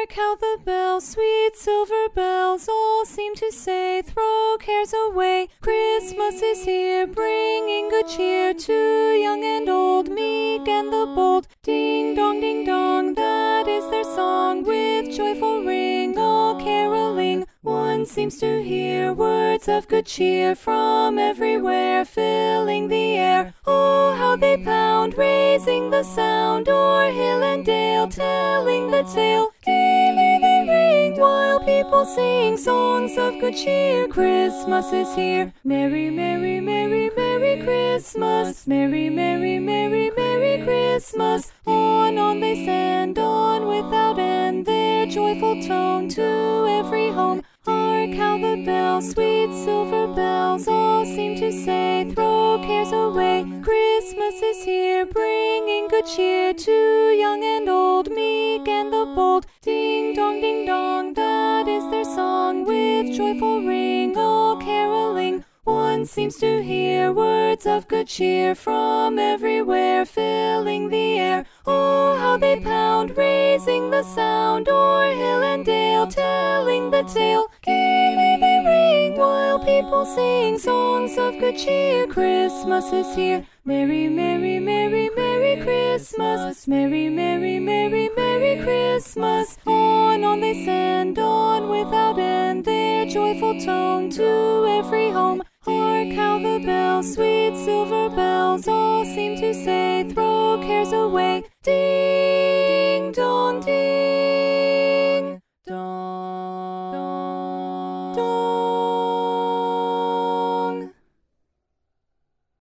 Hark how the bells, sweet silver bells, all seem to say, throw cares away. Christmas is here, bringing good cheer to young and old, meek and the bold. Ding dong, that is their song, with joyful ring, all caroling. One seems to hear words of good cheer from everywhere, filling the air. Oh, how they pound, raising the sound, o'er hill and dale, telling the tale. Gaily they ring, while people sing songs of good cheer. Christmas is here. Merry, merry, merry, merry Christmas. Merry, merry, merry, merry Christmas. On they send, on without end, their joyful tone to every home. Hark how the bells, sweet silver bells, all seem to say, throw cares away. Christmas is here, bringing good cheer to young and old, meek and the bold. Ding dong, that is their song, with joyful ring, all caroling. One seems to hear words of good cheer from everywhere, filling the air. Oh, how they pound, raising the sound, o'er hill and dale, telling the tale. Gaily they ring, while people sing songs of good cheer. Christmas is here. Merry, merry, merry, merry Christmas. Merry, merry, merry, merry Christmas. On they send, on without end, their joyful tone to every home. Hark how the bells, sweet silver bells, all seem to say, throw cares away. Ding